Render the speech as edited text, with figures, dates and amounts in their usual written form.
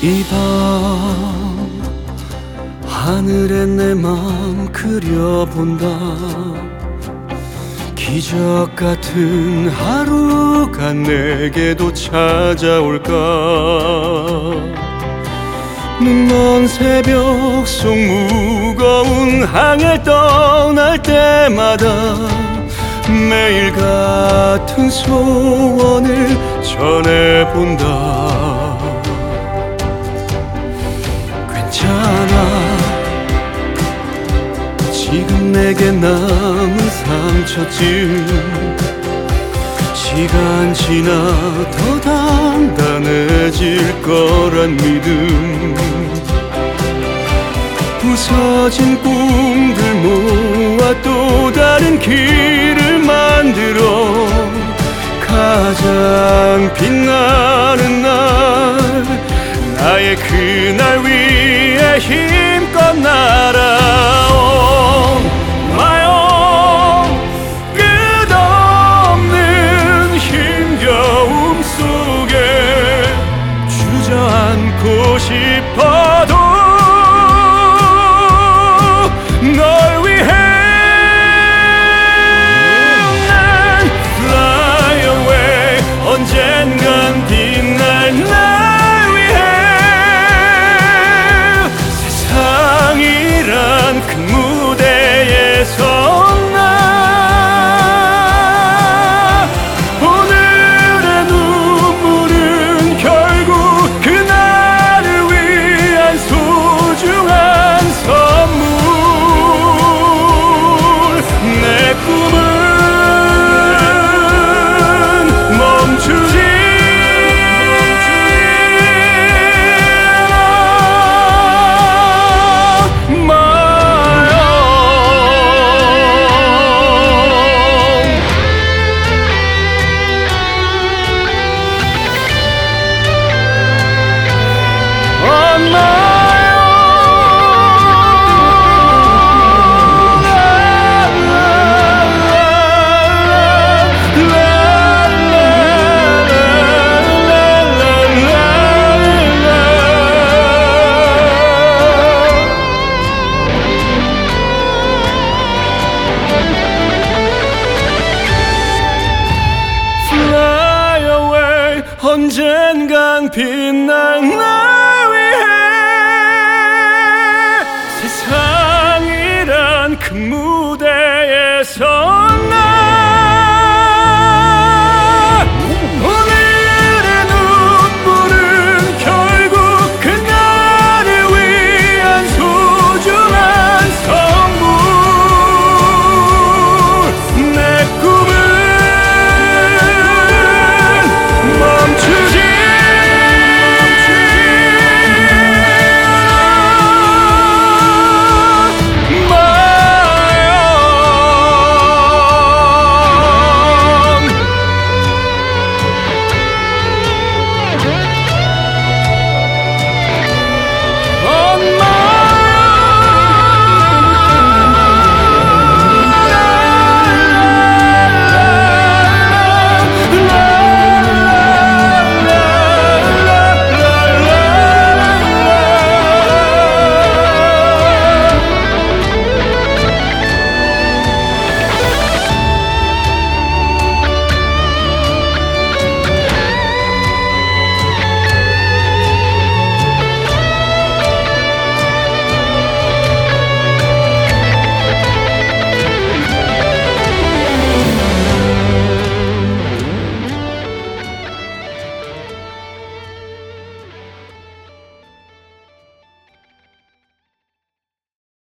이 밤 하늘에 내 맘 그려본다. 기적 같은 하루가 내게도 찾아올까. 눈먼 새벽 속 무거운 항해를 떠날 때마다 매일 같은 소원을 전해본다. 괜찮아, 지금 내게 남은 상처쯤 시간 지나 더 단단해질 거란 믿음. 부서진 꿈들 모아 또 다른 길을 만들어 가장 빛나는 날, 나의 그날 위해 힘껏 날아온 My own. 끝없는 힘겨움 속에 주저앉고 싶어도 널 위해 난 fly away. 언젠간 빛날 날 위해 세상이란 큰 무대에서 나 오늘의 눈물은 결국 그날을 위한 소중한 선물. 내 꿈은 멈추지 언젠간 빛날 날